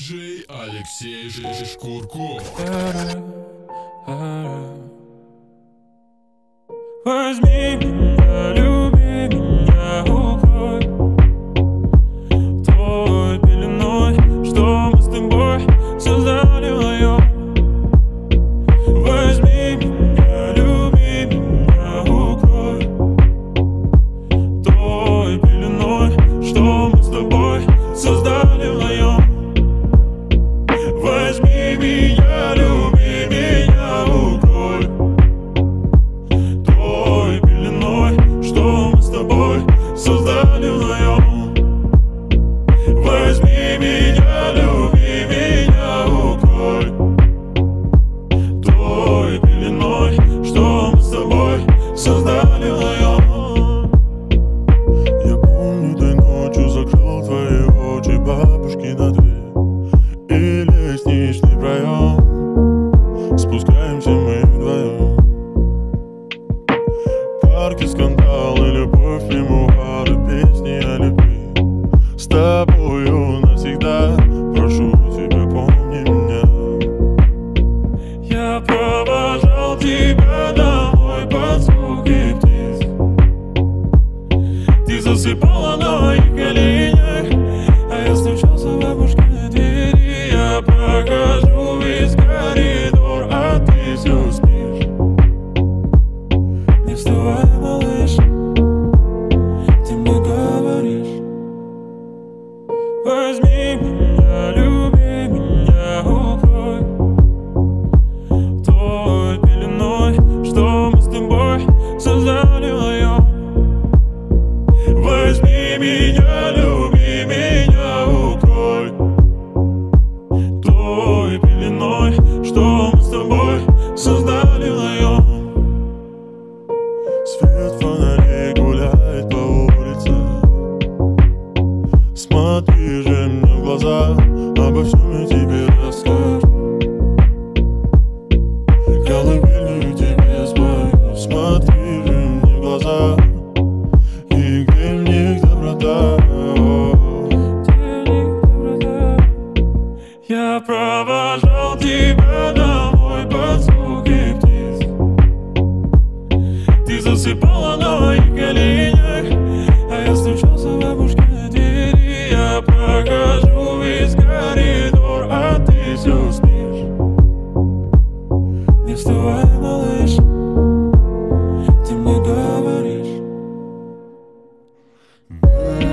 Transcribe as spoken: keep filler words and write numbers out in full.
диджей Алексей Шкурков. Возьми меня, люби меня, укрой той пеленой, что мы с тобой создали вдвоем. Возьми меня, люби меня, укрой той пеленой, что мы с тобой создали вдвоем. Возьми меня, люби меня, укрой той пеленой, что мы с тобой создали вдвоем. Возьми меня, люби меня, укрой той пеленой, что мы с тобой создали вдвоем. Я помню, той ночью закрыл твои очи, бабушки на дверь и лестничный проем. Спускаемся мы вдвоем. Парки, скандалы, любовь, мемуары, песни о любви. С тобою навсегда, прошу тебя, помни меня. Я провожал тебя домой под звуки птиц. Ты засыпала на моих коленях, а я стучался в бабушкиной двери. Я прохожу весь коридор, а ты все спишь. Не вставай, малыш, ты мне говоришь. Возьми меня, люби меня, укрой той пеленой, что мы с тобой создали вдвоем. Возьми меня, люби меня, укрой той пеленой, что мы с тобой создали вдвоем. Свет фонарей гуляет по улице. Смотри же мне в глаза, обо всем я тебе расскажу. Колыбельную тебе спою. Смотри же мне в глаза, и где в них доброта. Я провожал тебя домой под звуки птиц. Ты засыпала на моих коленях, а я стучался в бабушкиной двери. Я прохожу весь коридор, а ты все спишь. Не вставай, малыш, ты мне говоришь.